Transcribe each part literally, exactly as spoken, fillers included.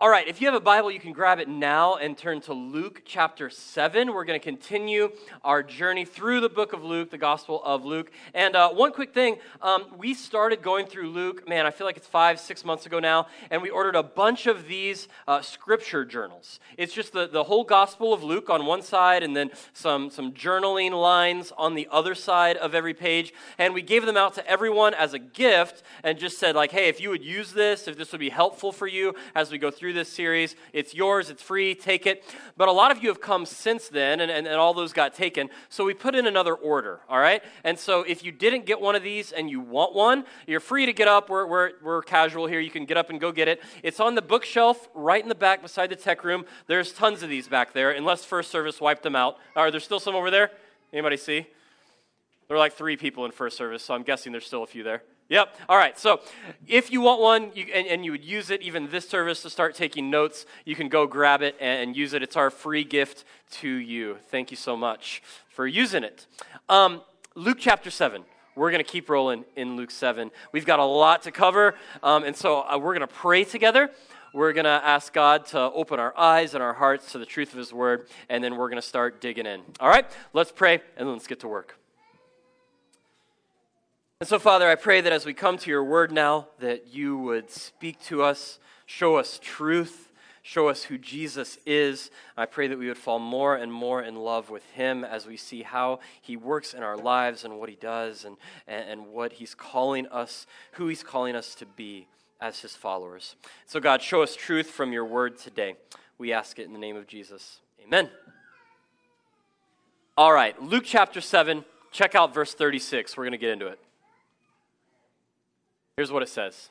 All right, if you have a Bible, you can grab it now and turn to Luke chapter seven. We're going to continue our journey through the book of Luke, the Gospel of Luke. And uh, one quick thing, um, we started going through Luke, man, I feel like it's five, six months ago now, and we ordered a bunch of these uh, scripture journals. It's just the, the whole Gospel of Luke on one side and then some, some journaling lines on the other side of every page. And we gave them out to everyone as a gift and just said, like, hey, if you would use this, if this would be helpful for you as we go through this series, it's yours, it's free, take it. But a lot of you have come since then, and, and, and all those got taken, so we put in another order, all right? And so if you didn't get one of these and you want one, you're free to get up. We're, we're, we're casual here. You can get up and go get it. It's on the bookshelf right in the back beside the tech room. There's tons of these back there, unless First Service wiped them out. Are there still some over there? Anybody see? There are like three people in First Service, so I'm guessing there's still a few there. Yep. All right. So if you want one you, and, and you would use it, even this service, to start taking notes, you can go grab it and, and use it. It's our free gift to you. Thank you so much for using it. Um, Luke chapter seven. We're going to keep rolling in Luke seven. We've got a lot to cover, um, and so uh, we're going to pray together. We're going to ask God to open our eyes and our hearts to the truth of His Word, and then we're going to start digging in. All right? Let's pray, and let's get to work. And so, Father, I pray that as we come to your word now, that you would speak to us, show us truth, show us who Jesus is. I pray that we would fall more and more in love with him as we see how he works in our lives and what he does and, and, and what he's calling us, who he's calling us to be as his followers. So, God, show us truth from your word today. We ask it in the name of Jesus. Amen. All right, Luke chapter seven, check out verse thirty-six. We're going to get into it. Here's what it says.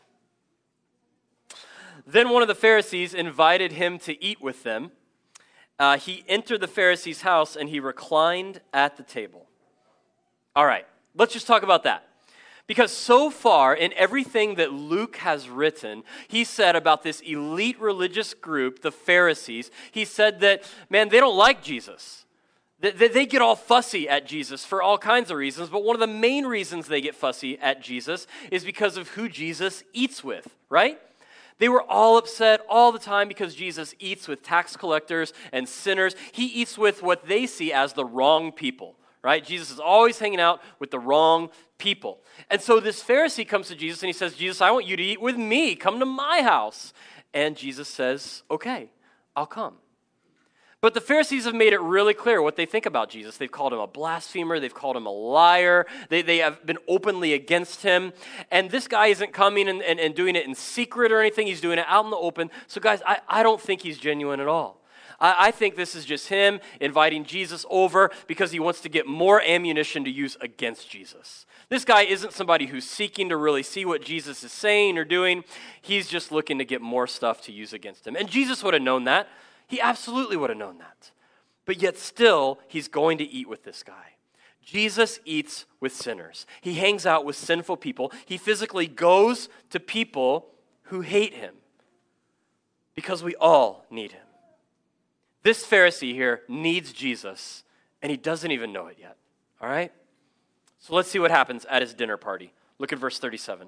Then one of the Pharisees invited him to eat with them. Uh, he entered the Pharisee's house and he reclined at the table. All right, let's just talk about that. Because so far in everything that Luke has written, he said about this elite religious group, the Pharisees, he said that, man, they don't like Jesus. They get all fussy at Jesus for all kinds of reasons, but one of the main reasons they get fussy at Jesus is because of who Jesus eats with, right? They were all upset all the time because Jesus eats with tax collectors and sinners. He eats with what they see as the wrong people, right? Jesus is always hanging out with the wrong people. And so this Pharisee comes to Jesus and he says, Jesus, I want you to eat with me. Come to my house. And Jesus says, okay, I'll come. But the Pharisees have made it really clear what they think about Jesus. They've called him a blasphemer. They've called him a liar. They, they have been openly against him. And this guy isn't coming and, and, and doing it in secret or anything. He's doing it out in the open. So guys, I, I don't think he's genuine at all. I, I think this is just him inviting Jesus over because he wants to get more ammunition to use against Jesus. This guy isn't somebody who's seeking to really see what Jesus is saying or doing. He's just looking to get more stuff to use against him. And Jesus would have known that. He absolutely would have known that. But yet still, he's going to eat with this guy. Jesus eats with sinners. He hangs out with sinful people. He physically goes to people who hate him because we all need him. This Pharisee here needs Jesus, and he doesn't even know it yet. All right? So let's see what happens at his dinner party. Look at verse thirty-seven.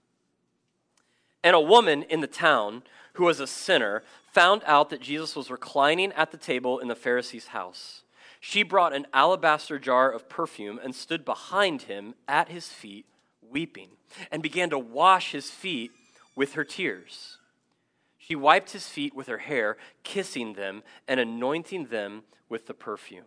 And a woman in the town who was a sinner found out that Jesus was reclining at the table in the Pharisee's house. She brought an alabaster jar of perfume and stood behind him at his feet, weeping, and began to wash his feet with her tears. She wiped his feet with her hair, kissing them and anointing them with the perfume.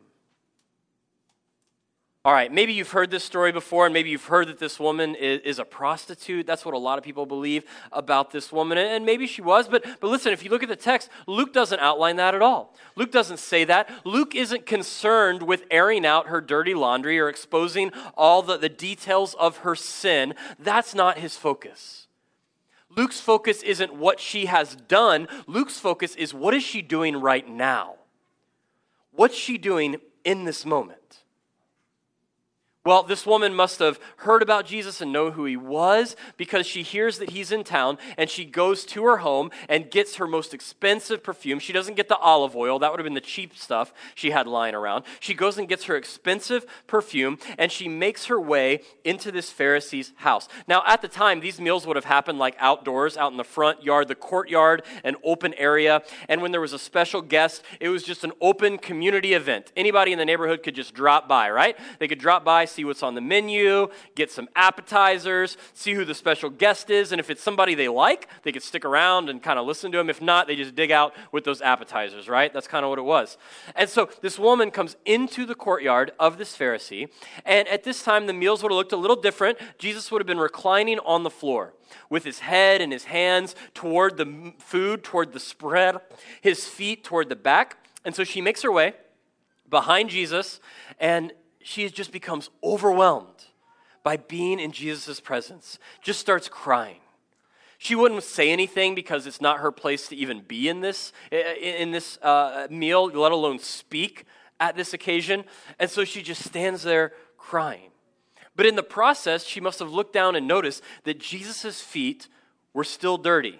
All right, maybe you've heard this story before, and maybe you've heard that this woman is, is a prostitute. That's what a lot of people believe about this woman, and maybe she was. But, but listen, if you look at the text, Luke doesn't outline that at all. Luke doesn't say that. Luke isn't concerned with airing out her dirty laundry or exposing all the, the details of her sin. That's not his focus. Luke's focus isn't what she has done. Luke's focus is what is she doing right now? What's she doing in this moment? Well, this woman must have heard about Jesus and know who he was because she hears that he's in town and she goes to her home and gets her most expensive perfume. She doesn't get the olive oil. That would have been the cheap stuff she had lying around. She goes and gets her expensive perfume and she makes her way into this Pharisee's house. Now, at the time, these meals would have happened like outdoors, out in the front yard, the courtyard, an open area. And when there was a special guest, it was just an open community event. Anybody in the neighborhood could just drop by, right? They could drop by, see what's on the menu, get some appetizers, see who the special guest is, and if it's somebody they like, they could stick around and kind of listen to them. If not, they just dig out with those appetizers, right? That's kind of what it was. And so this woman comes into the courtyard of this Pharisee, and at this time, the meals would have looked a little different. Jesus would have been reclining on the floor with his head and his hands toward the food, toward the spread, his feet toward the back. And so she makes her way behind Jesus, and she just becomes overwhelmed by being in Jesus' presence, just starts crying. She wouldn't say anything because it's not her place to even be in this, in this uh, meal, let alone speak at this occasion. And so she just stands there crying. But in the process, she must have looked down and noticed that Jesus' feet were still dirty.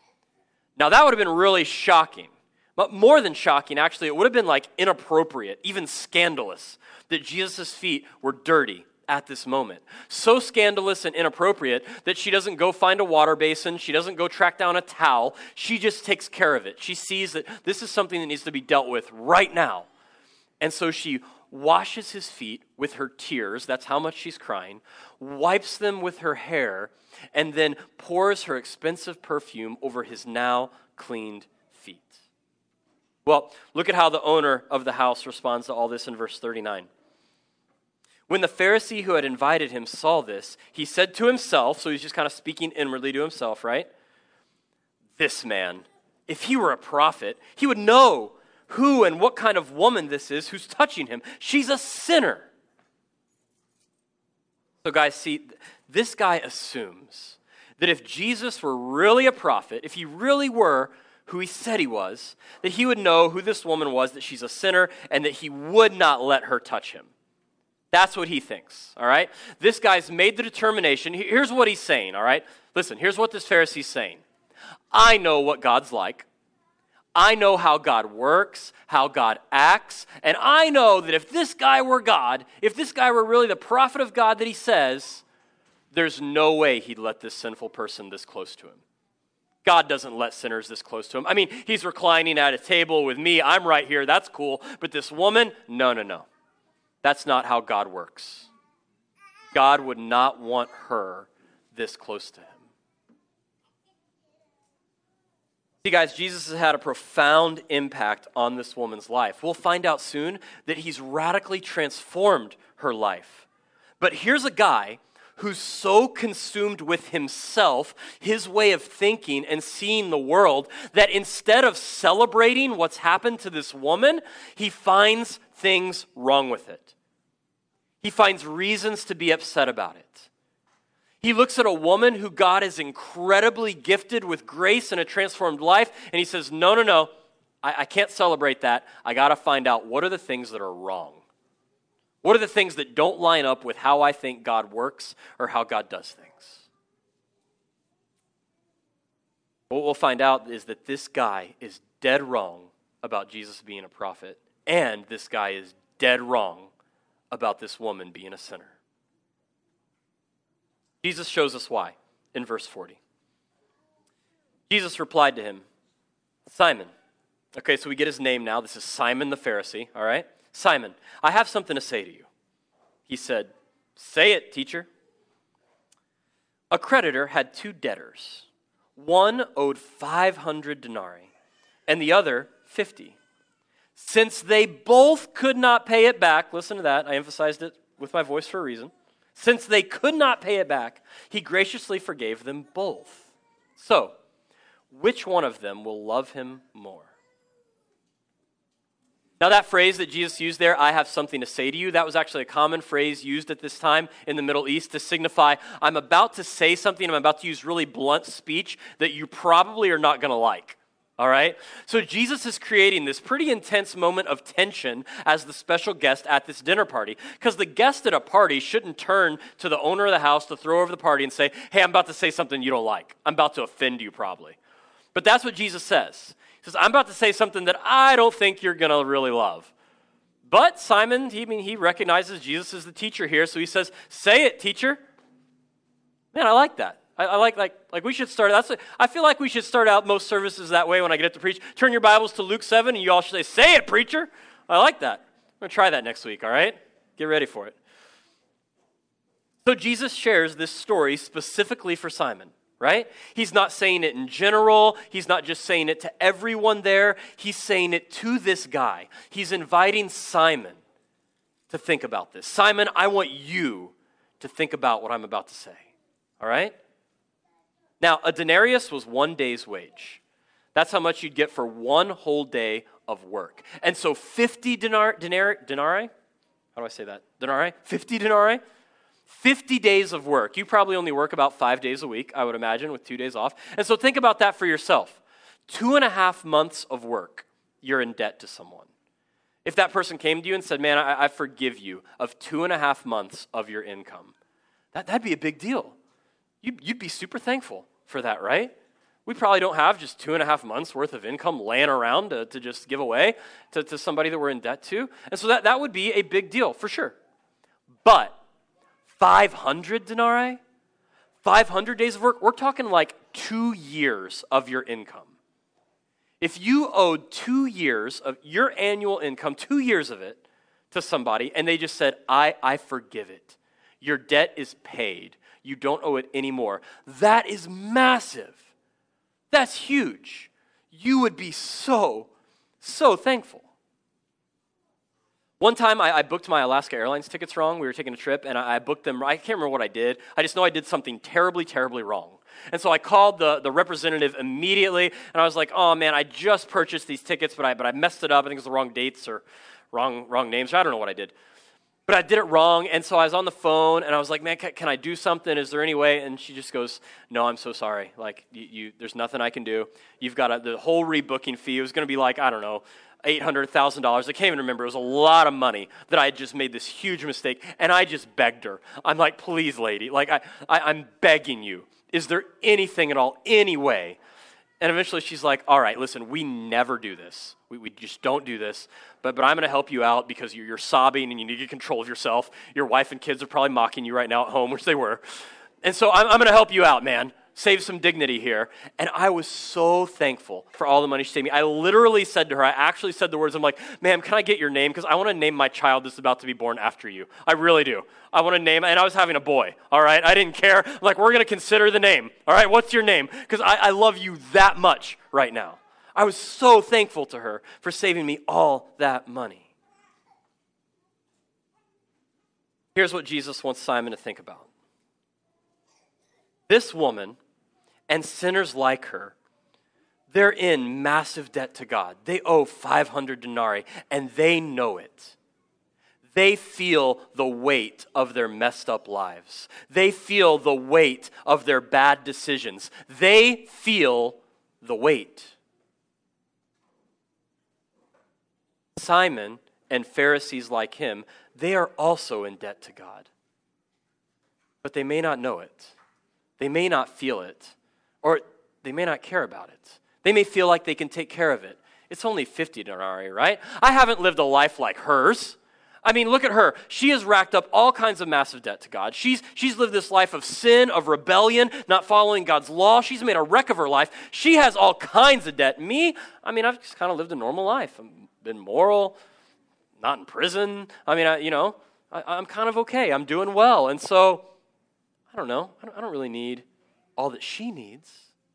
Now that would have been really shocking. But more than shocking, actually, it would have been like inappropriate, even scandalous, that Jesus' feet were dirty at this moment. So scandalous and inappropriate that she doesn't go find a water basin. She doesn't go track down a towel. She just takes care of it. She sees that this is something that needs to be dealt with right now. And so she washes his feet with her tears. That's how much she's crying. Wipes them with her hair. And then pours her expensive perfume over his now cleaned feet. Well, look at how the owner of the house responds to all this in verse thirty-nine. When the Pharisee who had invited him saw this, he said to himself, so he's just kind of speaking inwardly to himself, right? This man, if he were a prophet, he would know who and what kind of woman this is who's touching him. She's a sinner. So guys, see, this guy assumes that if Jesus were really a prophet, if he really were who he said he was, that he would know who this woman was, that she's a sinner, and that he would not let her touch him. That's what he thinks, all right? This guy's made the determination. Here's what he's saying, all right? Listen, here's what this Pharisee's saying. I know what God's like. I know how God works, how God acts, and I know that if this guy were God, if this guy were really the prophet of God that he says, there's no way he'd let this sinful person this close to him. God doesn't let sinners this close to him. I mean, he's reclining at a table with me. I'm right here. That's cool. But this woman, no, no, no. That's not how God works. God would not want her this close to him. See, guys, Jesus has had a profound impact on this woman's life. We'll find out soon that he's radically transformed her life. But here's a guy who's so consumed with himself, his way of thinking and seeing the world, that instead of celebrating what's happened to this woman, he finds things wrong with it. He finds reasons to be upset about it. He looks at a woman who God has incredibly gifted with grace and a transformed life, and he says, no, no, no, I, I can't celebrate that. I got to find out what are the things that are wrong. What are the things that don't line up with how I think God works or how God does things? What we'll find out is that this guy is dead wrong about Jesus being a prophet, and this guy is dead wrong about this woman being a sinner. Jesus shows us why in verse forty. Jesus replied to him, Simon. Okay, so we get his name now. This is Simon the Pharisee, all right? Simon, I have something to say to you. He said, say it, teacher. A creditor had two debtors. One owed five hundred denarii, and the other fifty. Since they both could not pay it back, listen to that, I emphasized it with my voice for a reason. Since they could not pay it back, he graciously forgave them both. So, which one of them will love him more? Now that phrase that Jesus used there, I have something to say to you, that was actually a common phrase used at this time in the Middle East to signify, I'm about to say something, I'm about to use really blunt speech that you probably are not going to like. all right? So Jesus is creating this pretty intense moment of tension as the special guest at this dinner party, because the guest at a party shouldn't turn to the owner of the house to throw over the party and say, hey, I'm about to say something you don't like. I'm about to offend you probably. But that's what Jesus says. He says, I'm about to say something that I don't think you're going to really love. But Simon, he, I mean, he recognizes Jesus is the teacher here, so he says, say it, teacher. Man, I like that. I, I like, like, like we should start, that's, a, I feel like we should start out most services that way when I get up to preach. Turn your Bibles to Luke seven, and you all should say, say it, preacher. I like that. I'm going to try that next week, all right? Get ready for it. So Jesus shares this story specifically for Simon, right? He's not saying it in general. He's not just saying it to everyone there. He's saying it to this guy. He's inviting Simon to think about this. Simon, I want you to think about what I'm about to say, all right? Now, a denarius was one day's wage. That's how much you'd get for one whole day of work. And so fifty denar- denar- denarii, how do I say that? Denarii? fifty denarii? fifty days of work. You probably only work about five days a week, I would imagine, with two days off. And so think about that for yourself. Two and a half months of work, you're in debt to someone. If that person came to you and said, man, I, I forgive you of two and a half months of your income, that, that'd be a big deal. You, you'd be super thankful for that, right? We probably don't have just two and a half months worth of income laying around to, to just give away to, to somebody that we're in debt to. And so that, that would be a big deal for sure. But five hundred denarii, five hundred days of work, we're talking like two years of your income. If you owed two years of your annual income, two years of it to somebody, and they just said, I, I forgive it. Your debt is paid. You don't owe it anymore. That is massive. That's huge. You would be so, so thankful. One time, I, I booked my Alaska Airlines tickets wrong. We were taking a trip, and I, I booked them. I can't remember what I did. I just know I did something terribly, terribly wrong. And so I called the, the representative immediately, and I was like, oh, man, I just purchased these tickets, but I but I messed it up. I think it was the wrong dates or wrong wrong names. I don't know what I did. But I did it wrong, and so I was on the phone, and I was like, man, can, can I do something? Is there any way? And she just goes, no, I'm so sorry. Like, you, you there's nothing I can do. You've got a, the whole rebooking fee. It was going to be like, I don't know, eight hundred thousand dollars. I can't even remember. It was a lot of money that I had just made this huge mistake, and I just begged her. I'm like, please, lady, like, I, I, I'm begging you. Is there anything at all, any way? And eventually she's like, all right, listen, we never do this. We, we just don't do this. But but I'm going to help you out because you're, you're sobbing and you need to get control of yourself. Your wife and kids are probably mocking you right now at home, which they were. And so I'm, I'm going to help you out, man. Save some dignity here. And I was so thankful for all the money she saved me. I literally said to her, I actually said the words, I'm like, ma'am, can I get your name? Because I want to name my child that's about to be born after you. I really do. I want to name, and I was having a boy, all right? I didn't care. I'm like, we're going to consider the name, all right? What's your name? Because I, I love you that much right now. I was so thankful to her for saving me all that money. Here's what Jesus wants Simon to think about. This woman and sinners like her, they're in massive debt to God. They owe five hundred denarii, and they know it. They feel the weight of their messed up lives. They feel the weight of their bad decisions. They feel the weight. Simon and Pharisees like him, they are also in debt to God. But they may not know it. They may not feel it. Or they may not care about it. They may feel like they can take care of it. It's only fifty denarii, right? I haven't lived a life like hers. I mean, look at her. She has racked up all kinds of massive debt to God. She's, she's lived this life of sin, of rebellion, not following God's law. She's made a wreck of her life. She has all kinds of debt. Me, I mean, I've just kind of lived a normal life. I've been moral, not in prison. I mean, I, you know, I, I'm kind of okay. I'm doing well. And so, I don't know. I don't, I don't really need all that she needs.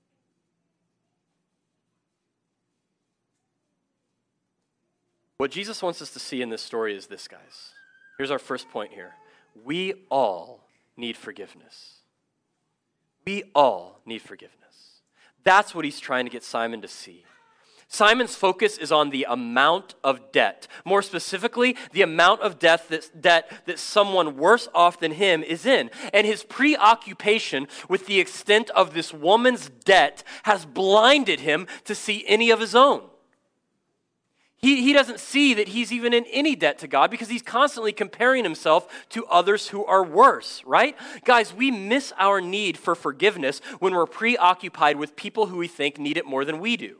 What Jesus wants us to see in this story is this, guys. Here's our first point here. We all need forgiveness. We all need forgiveness. That's what he's trying to get Simon to see. Simon's focus is on the amount of debt. More specifically, the amount of debt that, debt that someone worse off than him is in. And his preoccupation with the extent of this woman's debt has blinded him to see any of his own. He, he doesn't see that he's even in any debt to God because he's constantly comparing himself to others who are worse, right? Guys, we miss our need for forgiveness when we're preoccupied with people who we think need it more than we do.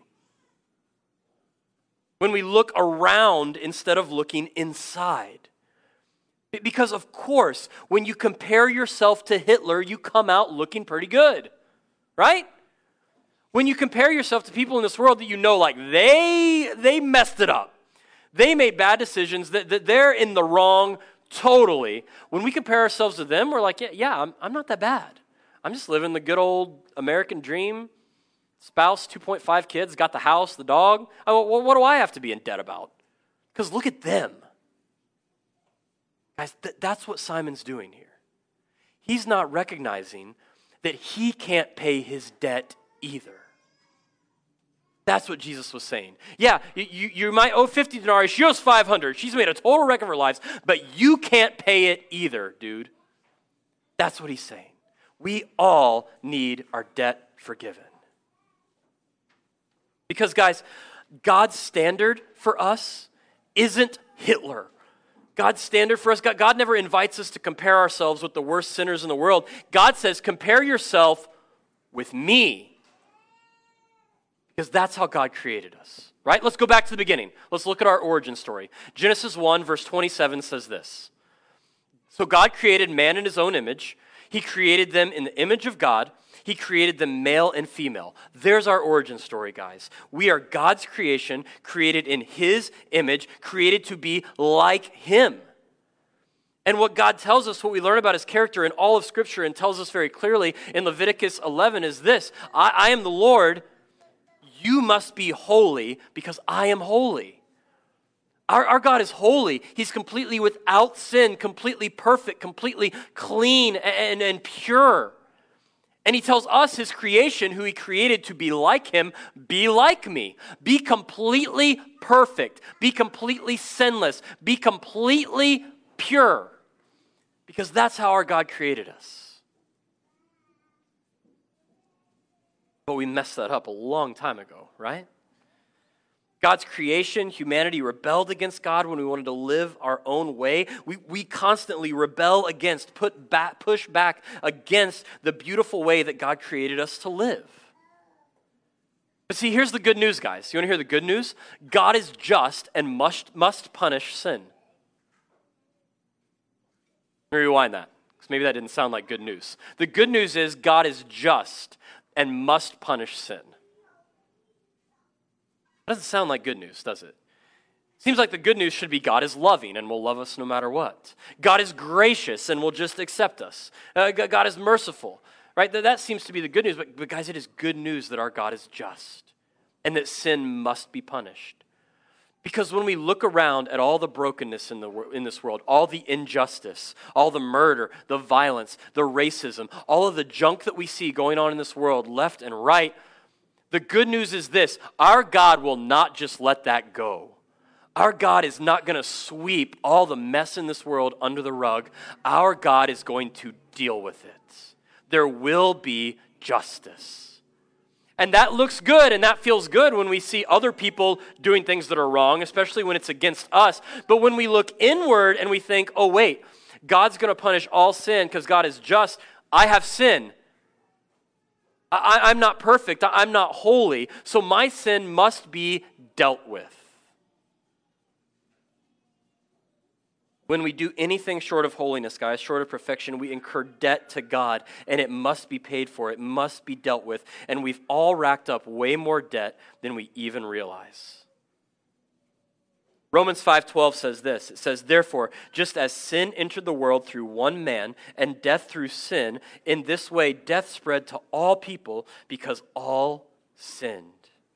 When we look around instead of looking inside. Because of course, when you compare yourself to Hitler, you come out looking pretty good, right? When you compare yourself to people in this world that you know, like, they they messed it up. They made bad decisions, that, that they're in the wrong totally. When we compare ourselves to them, we're like, yeah, yeah I'm, I'm not that bad. I'm just living the good old American dream. Spouse, two point five kids, got the house, the dog. Oh, well, what do I have to be in debt about? Because look at them. Guys, th- that's what Simon's doing here. He's not recognizing that he can't pay his debt either. That's what Jesus was saying. Yeah, you, you might owe fifty denarii. She owes five hundred. She's made a total wreck of her life, but you can't pay it either, dude. That's what he's saying. We all need our debt forgiven. Because, guys, God's standard for us isn't Hitler. God's standard for us, God, God never invites us to compare ourselves with the worst sinners in the world. God says, compare yourself with me. Because that's how God created us, right? Let's go back to the beginning. Let's look at our origin story. Genesis one, verse twenty-seven says this. So God created man in his own image. He created them in the image of God. He created them male and female. There's our origin story, guys. We are God's creation, created in his image, created to be like him. And what God tells us, what we learn about his character in all of Scripture and tells us very clearly in Leviticus eleven is this. I, I am the Lord. You must be holy because I am holy. Our, our God is holy. He's completely without sin, completely perfect, completely clean and, and pure. And he tells us, his creation, who he created to be like him, be like me. Be completely perfect. Be completely sinless. Be completely pure. Because that's how our God created us. But we messed that up a long time ago, right? God's creation, humanity rebelled against God when we wanted to live our own way. We, we constantly rebel against, put back, push back against the beautiful way that God created us to live. But see, here's the good news, guys. You want to hear the good news? God is just and must, must punish sin. Let me rewind that, because maybe that didn't sound like good news. The good news is God is just and must punish sin. That doesn't sound like good news, does it? Seems like the good news should be God is loving and will love us no matter what. God is gracious and will just accept us. Uh, God is merciful, right? That, that seems to be the good news. But, but guys, it is good news that our God is just and that sin must be punished. Because when we look around at all the brokenness in the in this world, all the injustice, all the murder, the violence, the racism, all of the junk that we see going on in this world, left and right, the good news is this: our God will not just let that go. Our God is not going to sweep all the mess in this world under the rug. Our God is going to deal with it. There will be justice. And that looks good and that feels good when we see other people doing things that are wrong, especially when it's against us. But when we look inward and we think, oh wait, God's going to punish all sin because God is just, I have sin. I, I'm not perfect. I'm not holy. So my sin must be dealt with. When we do anything short of holiness, guys, short of perfection, we incur debt to God, and it must be paid for. It must be dealt with. And we've all racked up way more debt than we even realize. Romans five twelve says this. It says, therefore, just as sin entered the world through one man, and death through sin, in this way death spread to all people because all sinned.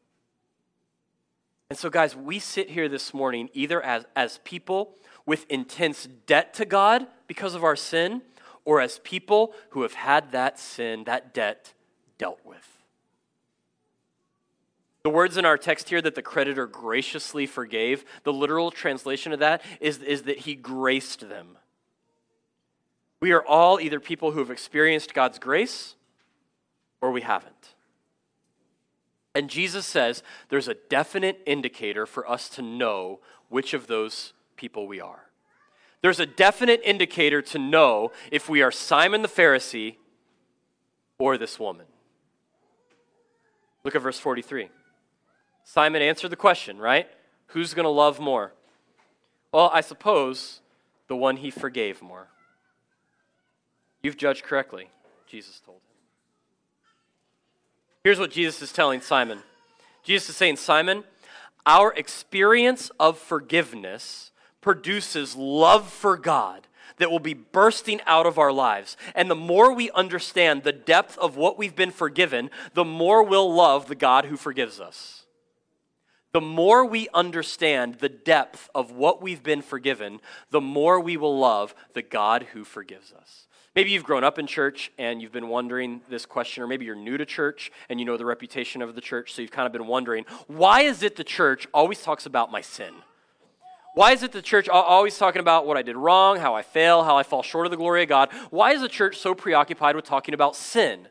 And so, guys, we sit here this morning either as, as people with intense debt to God because of our sin, or as people who have had that sin, that debt, dealt with. The words in our text here that the creditor graciously forgave, the literal translation of that is, is that he graced them. We are all either people who have experienced God's grace or we haven't. And Jesus says there's a definite indicator for us to know which of those people we are. There's a definite indicator to know if we are Simon the Pharisee or this woman. Look at verse forty-three. Simon answered the question, right? Who's going to love more? Well, I suppose the one he forgave more. You've judged correctly, Jesus told him. Here's what Jesus is telling Simon. Jesus is saying, Simon, our experience of forgiveness produces love for God that will be bursting out of our lives. And the more we understand the depth of what we've been forgiven, the more we'll love the God who forgives us. The more we understand the depth of what we've been forgiven, the more we will love the God who forgives us. Maybe you've grown up in church and you've been wondering this question, or maybe you're new to church and you know the reputation of the church, so you've kind of been wondering, why is it the church always talks about my sin? Why is it the church always talking about what I did wrong, how I fail, how I fall short of the glory of God? Why is the church so preoccupied with talking about sin?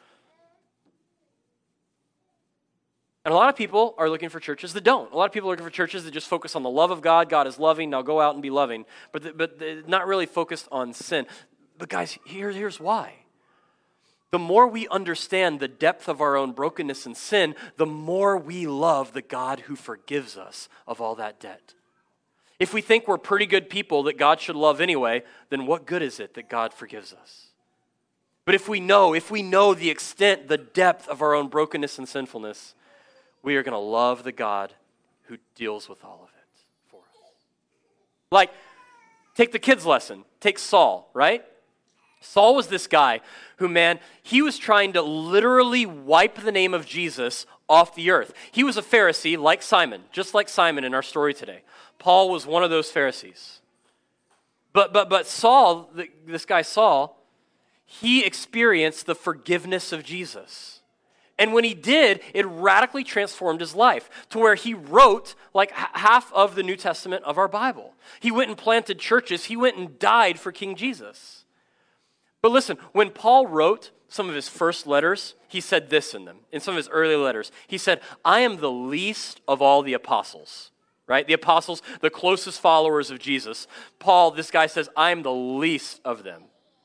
And a lot of people are looking for churches that don't. A lot of people are looking for churches that just focus on the love of God. God is loving, now go out and be loving. But the, but they're not really focused on sin. But guys, here, here's why. The more we understand the depth of our own brokenness and sin, the more we love the God who forgives us of all that debt. If we think we're pretty good people that God should love anyway, then what good is it that God forgives us? But if we know, if we know the extent, the depth of our own brokenness and sinfulness, we are going to love the God who deals with all of it for us. Like, take the kids' lesson. Take Saul, right? Saul was this guy who, man, he was trying to literally wipe the name of Jesus off the earth. He was a Pharisee like Simon, just like Simon in our story today. Paul was one of those Pharisees. But but but Saul, the, this guy Saul, he experienced the forgiveness of Jesus. And when he did, it radically transformed his life to where he wrote like h- half of the New Testament of our Bible. He went and planted churches. He went and died for King Jesus. But listen, when Paul wrote some of his first letters, he said this in them. In some of his early letters, he said, I am the least of all the apostles, right? The apostles, the closest followers of Jesus. Paul, this guy says, I am the least of them.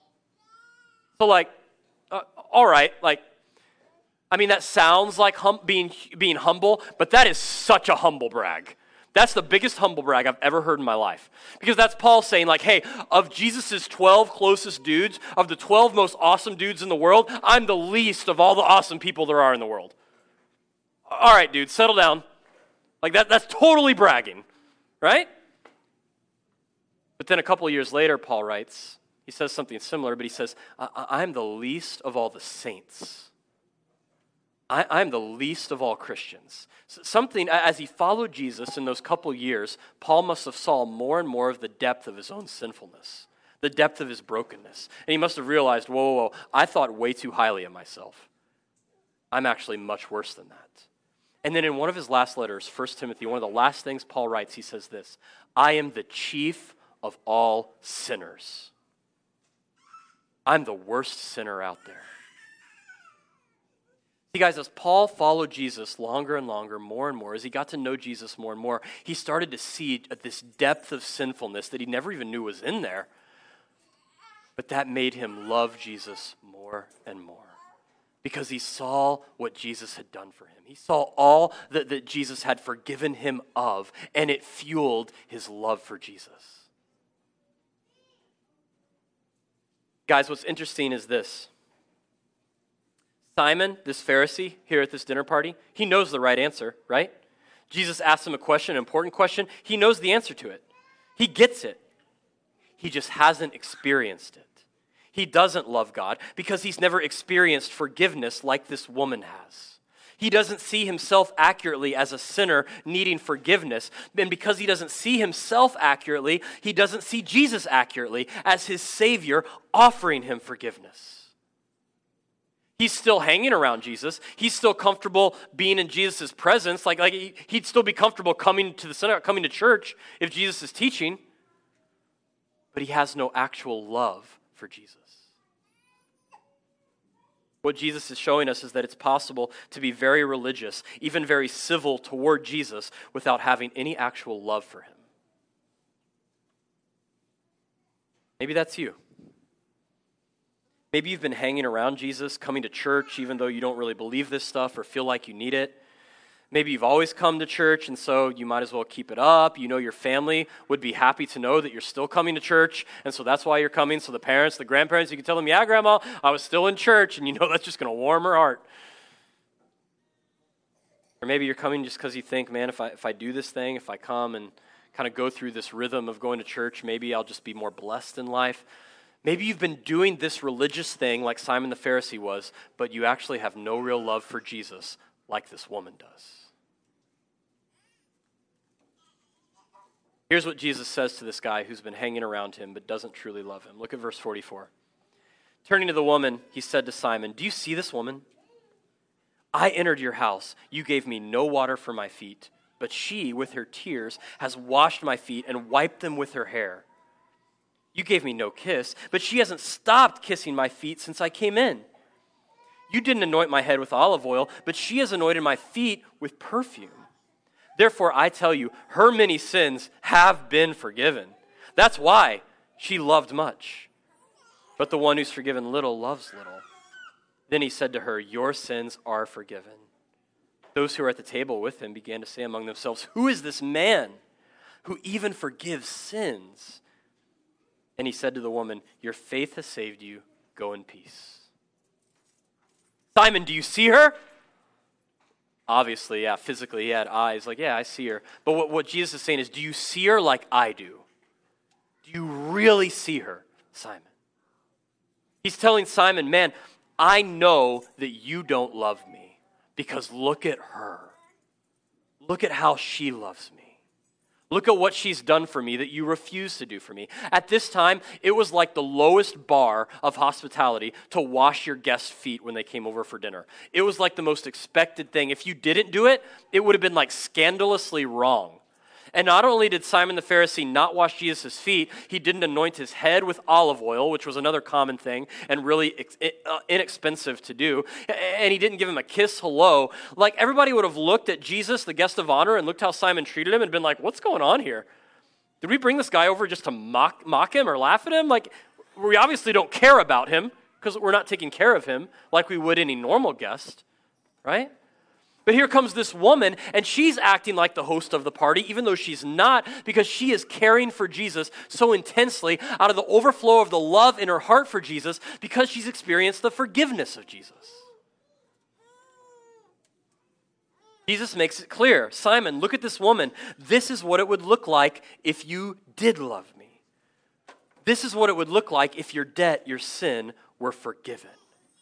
So like, uh, all right, like, I mean, that sounds like hum- being being humble, but that is such a humble brag. That's the biggest humble brag I've ever heard in my life. Because that's Paul saying like, hey, of Jesus' twelve closest dudes, of the twelve most awesome dudes in the world, I'm the least of all the awesome people there are in the world. All right, dude, settle down. Like that, that's totally bragging, right? But then a couple of years later, Paul writes, he says something similar, but he says, I- I'm the least of all the saints. I, I'm the least of all Christians. Something, as he followed Jesus in those couple years, Paul must have saw more and more of the depth of his own sinfulness, the depth of his brokenness. And he must have realized, whoa, whoa, whoa, I thought way too highly of myself. I'm actually much worse than that. And then in one of his last letters, First Timothy, one of the last things Paul writes, he says this, I am the chief of all sinners. I'm the worst sinner out there. See, guys, as Paul followed Jesus longer and longer, more and more, as he got to know Jesus more and more, he started to see this depth of sinfulness that he never even knew was in there. But that made him love Jesus more and more because he saw what Jesus had done for him. He saw all that, that Jesus had forgiven him of, and it fueled his love for Jesus. Guys, what's interesting is this. Simon, this Pharisee here at this dinner party, he knows the right answer, right? Jesus asks him a question, an important question. He knows the answer to it. He gets it. He just hasn't experienced it. He doesn't love God because he's never experienced forgiveness like this woman has. He doesn't see himself accurately as a sinner needing forgiveness. And because he doesn't see himself accurately, he doesn't see Jesus accurately as his Savior offering him forgiveness. He's still hanging around Jesus. He's still comfortable being in Jesus' presence. Like, like he, he'd still be comfortable coming to the synagogue, coming to church if Jesus is teaching. But he has no actual love for Jesus. What Jesus is showing us is that it's possible to be very religious, even very civil toward Jesus, without having any actual love for him. Maybe that's you. Maybe you've been hanging around Jesus, coming to church, even though you don't really believe this stuff or feel like you need it. Maybe you've always come to church, and so you might as well keep it up. You know your family would be happy to know that you're still coming to church, and so that's why you're coming. So the parents, the grandparents, you can tell them, yeah, Grandma, I was still in church, and you know that's just going to warm her heart. Or maybe you're coming just because you think, man, if I if I do this thing, if I come and kind of go through this rhythm of going to church, maybe I'll just be more blessed in life. Maybe you've been doing this religious thing like Simon the Pharisee was, but you actually have no real love for Jesus like this woman does. Here's what Jesus says to this guy who's been hanging around him but doesn't truly love him. Look at verse forty-four. Turning to the woman, he said to Simon, "Do you see this woman? I entered your house. You gave me no water for my feet, but she, with her tears, has washed my feet and wiped them with her hair. You gave me no kiss, but she hasn't stopped kissing my feet since I came in. You didn't anoint my head with olive oil, but she has anointed my feet with perfume. Therefore, I tell you, her many sins have been forgiven. That's why she loved much. But the one who's forgiven little loves little." Then he said to her, "Your sins are forgiven." Those who were at the table with him began to say among themselves, "Who is this man who even forgives sins?" And he said to the woman, "Your faith has saved you. Go in peace." Simon, do you see her? Obviously, yeah, physically he had eyes. Like, yeah, I see her. But what, what Jesus is saying is, do you see her like I do? Do you really see her, Simon? He's telling Simon, man, I know that you don't love me because look at her. Look at how she loves me. Look at what she's done for me that you refuse to do for me. At this time, it was like the lowest bar of hospitality to wash your guests' feet when they came over for dinner. It was like the most expected thing. If you didn't do it, it would have been like scandalously wrong. And not only did Simon the Pharisee not wash Jesus' feet, he didn't anoint his head with olive oil, which was another common thing and really ex- uh, inexpensive to do. And he didn't give him a kiss hello. Like everybody would have looked at Jesus, the guest of honor, and looked how Simon treated him and been like, what's going on here? Did we bring this guy over just to mock, mock him or laugh at him? Like, we obviously don't care about him because we're not taking care of him like we would any normal guest, right? But here comes this woman, and she's acting like the host of the party, even though she's not, because she is caring for Jesus so intensely out of the overflow of the love in her heart for Jesus because she's experienced the forgiveness of Jesus. Jesus makes it clear. Simon, look at this woman. This is what it would look like if you did love me. This is what it would look like if your debt, your sin, were forgiven.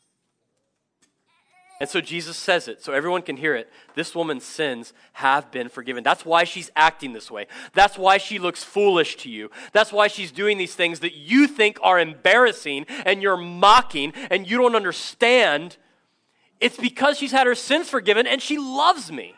And so Jesus says it, so everyone can hear it. This woman's sins have been forgiven. That's why she's acting this way. That's why she looks foolish to you. That's why she's doing these things that you think are embarrassing and you're mocking and you don't understand. It's because she's had her sins forgiven and she loves me.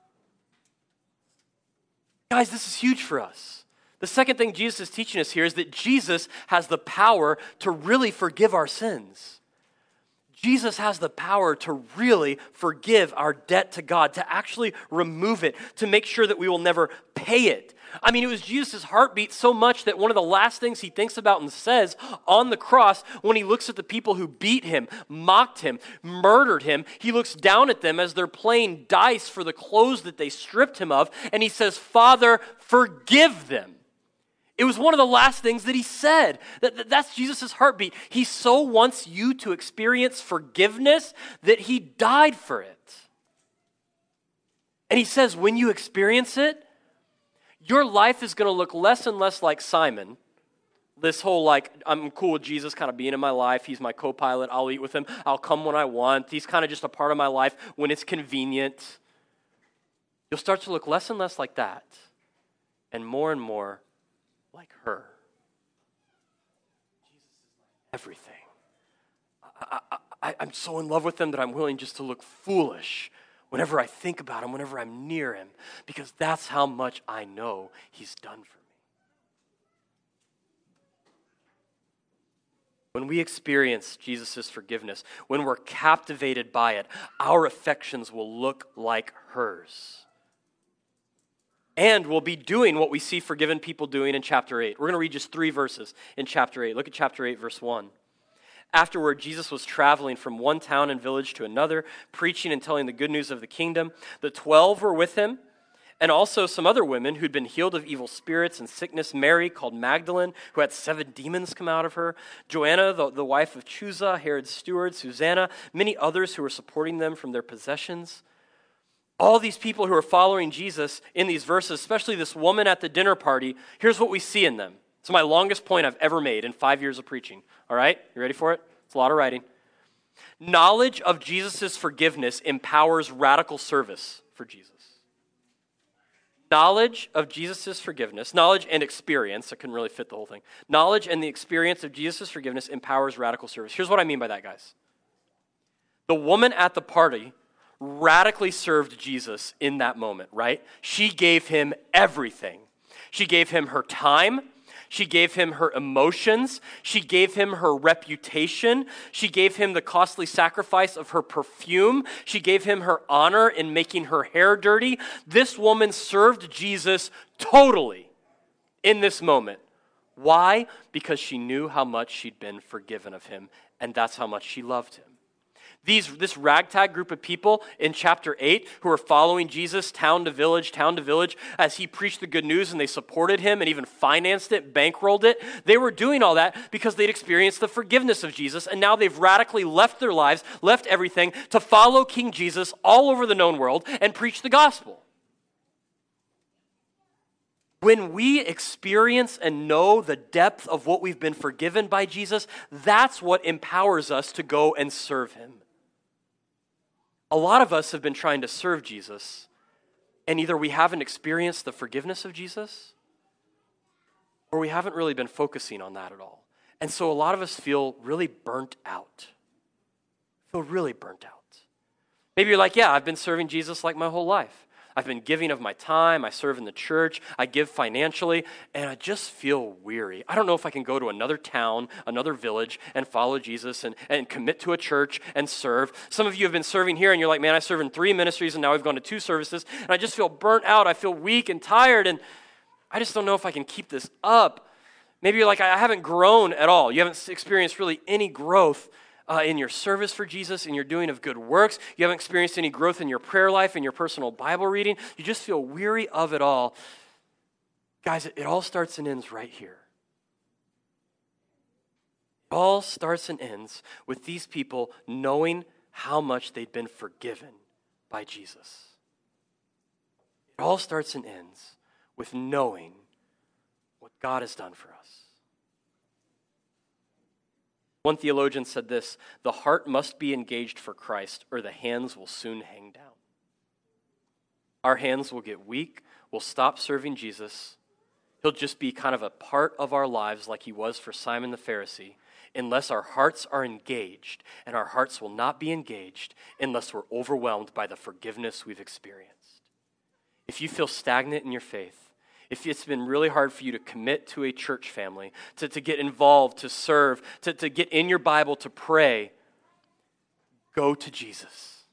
Guys, this is huge for us. The second thing Jesus is teaching us here is that Jesus has the power to really forgive our sins. Jesus has the power to really forgive our debt to God, to actually remove it, to make sure that we will never pay it. I mean, it was Jesus' heartbeat so much that one of the last things he thinks about and says on the cross when he looks at the people who beat him, mocked him, murdered him, he looks down at them as they're playing dice for the clothes that they stripped him of, and he says, "Father, forgive them." It was one of the last things that he said. That, that's Jesus' heartbeat. He so wants you to experience forgiveness that he died for it. And he says, when you experience it, your life is going to look less and less like Simon. This whole like, I'm cool with Jesus kind of being in my life. He's my co-pilot. I'll eat with him. I'll come when I want. He's kind of just a part of my life when it's convenient. You'll start to look less and less like that and more and more like her. Jesus is everything. I, I, I, I'm so in love with him that I'm willing just to look foolish whenever I think about him, whenever I'm near him, because that's how much I know he's done for me. When we experience Jesus' forgiveness, when we're captivated by it, our affections will look like hers. And we'll be doing what we see forgiven people doing in chapter eight. We're going to read just three verses in chapter eight. Look at chapter eight, verse one. Afterward, Jesus was traveling from one town and village to another, preaching and telling the good news of the kingdom. The twelve were with him, and also some other women who'd been healed of evil spirits and sickness. Mary, called Magdalene, who had seven demons come out of her. Joanna, the, the wife of Chuza, Herod's steward. Susanna, many others who were supporting them from their possessions. All these people who are following Jesus in these verses, especially this woman at the dinner party, here's what we see in them. It's my longest point I've ever made in five years of preaching. All right? You ready for it? It's a lot of writing. Knowledge of Jesus' forgiveness empowers radical service for Jesus. Knowledge of Jesus' forgiveness, knowledge and experience, I couldn't really fit the whole thing. Knowledge and the experience of Jesus' forgiveness empowers radical service. Here's what I mean by that, guys. The woman at the party radically served Jesus in that moment, right? She gave him everything. She gave him her time. She gave him her emotions. She gave him her reputation. She gave him the costly sacrifice of her perfume. She gave him her honor in making her hair dirty. This woman served Jesus totally in this moment. Why? Because she knew how much she'd been forgiven of him, and that's how much she loved him. These, this ragtag group of people in chapter eight who are following Jesus town to village, town to village, as he preached the good news and they supported him and even financed it, bankrolled it. They were doing all that because they'd experienced the forgiveness of Jesus, and now they've radically left their lives, left everything to follow King Jesus all over the known world and preach the gospel. When we experience and know the depth of what we've been forgiven by Jesus, that's what empowers us to go and serve him. A lot of us have been trying to serve Jesus, and either we haven't experienced the forgiveness of Jesus, or we haven't really been focusing on that at all. And so a lot of us feel really burnt out. Feel really burnt out. Maybe you're like, yeah, I've been serving Jesus like my whole life. I've been giving of my time. I serve in the church. I give financially, and I just feel weary. I don't know if I can go to another town, another village, and follow Jesus and, and commit to a church and serve. Some of you have been serving here, and you're like, man, I serve in three ministries, and now we've gone to two services, and I just feel burnt out. I feel weak and tired, and I just don't know if I can keep this up. Maybe you're like, I haven't grown at all. You haven't experienced really any growth Uh, in your service for Jesus, in your doing of good works. You haven't experienced any growth in your prayer life, in your personal Bible reading. You just feel weary of it all. Guys, it, it all starts and ends right here. It all starts and ends with these people knowing how much they'd been forgiven by Jesus. It all starts and ends with knowing what God has done for us. One theologian said this: the heart must be engaged for Christ, or the hands will soon hang down. Our hands will get weak, we'll stop serving Jesus. He'll just be kind of a part of our lives like he was for Simon the Pharisee, unless our hearts are engaged, and our hearts will not be engaged unless we're overwhelmed by the forgiveness we've experienced. If you feel stagnant in your faith, if it's been really hard for you to commit to a church family, to, to get involved, to serve, to, to get in your Bible, to pray, go to Jesus.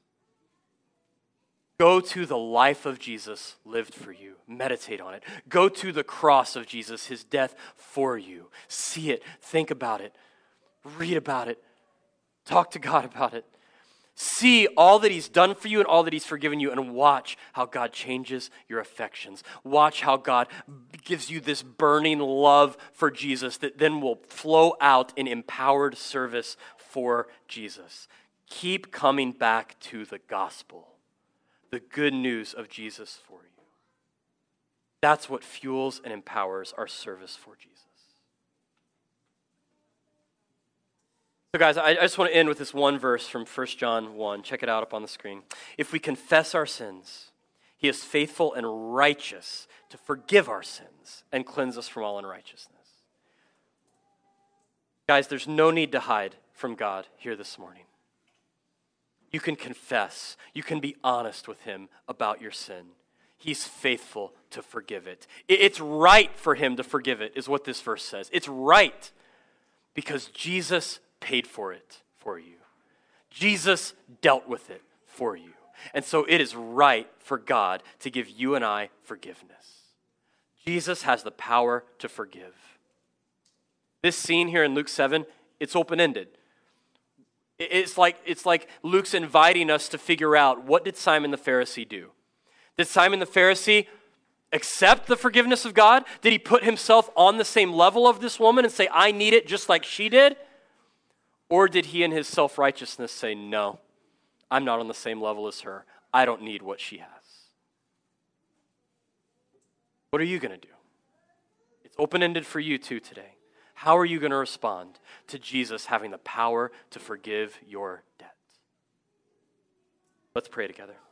Go to the life of Jesus lived for you. Meditate on it. Go to the cross of Jesus, his death for you. See it. Think about it. Read about it. Talk to God about it. See all that he's done for you and all that he's forgiven you, and watch how God changes your affections. Watch how God gives you this burning love for Jesus that then will flow out in empowered service for Jesus. Keep coming back to the gospel, the good news of Jesus for you. That's what fuels and empowers our service for Jesus. So guys, I just want to end with this one verse from First John one. Check it out up on the screen. If we confess our sins, he is faithful and righteous to forgive our sins and cleanse us from all unrighteousness. Guys, there's no need to hide from God here this morning. You can confess. You can be honest with him about your sin. He's faithful to forgive it. It's right for him to forgive it, is what this verse says. It's right because Jesus paid for it for you. Jesus dealt with it for you. And so it is right for God to give you and I forgiveness. Jesus has the power to forgive. This scene here in Luke seven, it's open-ended. It's like, it's like Luke's inviting us to figure out, what did Simon the Pharisee do? Did Simon the Pharisee accept the forgiveness of God? Did he put himself on the same level of this woman and say, I need it just like she did? Or did he in his self-righteousness say, no, I'm not on the same level as her. I don't need what she has. What are you going to do? It's open-ended for you too today. How are you going to respond to Jesus having the power to forgive your debt? Let's pray together.